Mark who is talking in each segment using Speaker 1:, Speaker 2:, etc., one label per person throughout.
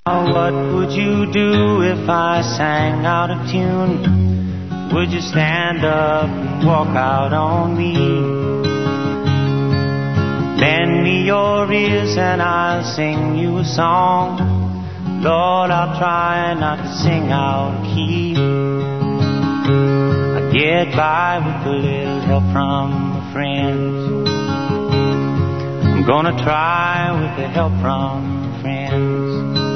Speaker 1: What would you do if I sang out of tune? Would you stand up and walk out on me? Lend me your ears and I'll sing you a song. Lord, I'll try not to sing out of key. I get by with a little help from my friends. I'm gonna try with the help from my friends.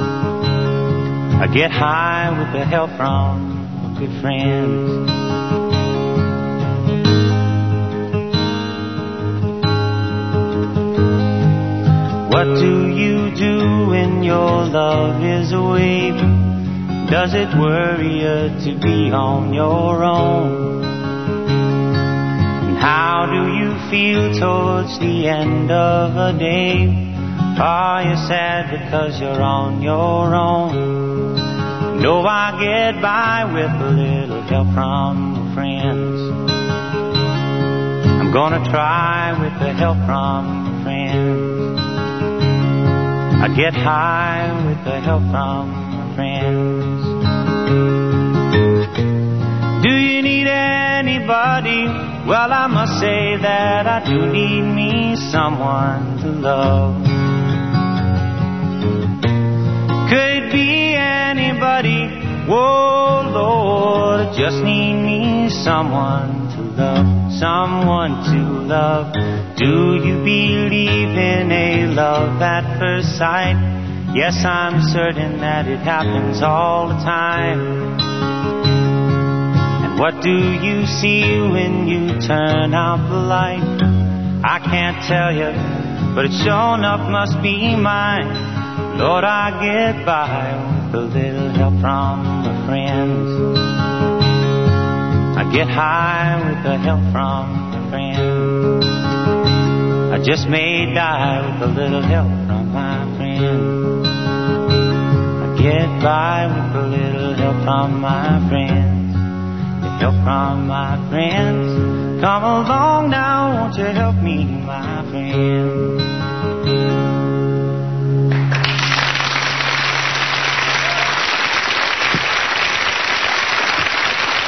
Speaker 1: I get high with the help from my good friends. What do you do when your love is away? Does it worry you to be on your own? And how do you feel towards the end of a day? Are you sad because you're on your own? No, I get by with a little help from my friends. I'm gonna try with the help from my friends. I get high with the help from my friends. Do you need anybody? Well, I must say that I do need me someone to love. Could be anybody. Whoa, Lord, I just need me someone to love. Someone to love. Do you believe in a love at first sight? Yes, I'm certain that it happens all the time. And what do you see when you turn out the light? I can't tell you, but it sure enough must be mine. Lord, I get by with a little help from my friends. I get high with the help from my friends. I just may die with a little help from my friends. I get by with a little help from my friends. The help from my friends. Come along now, won't you help me, my friend?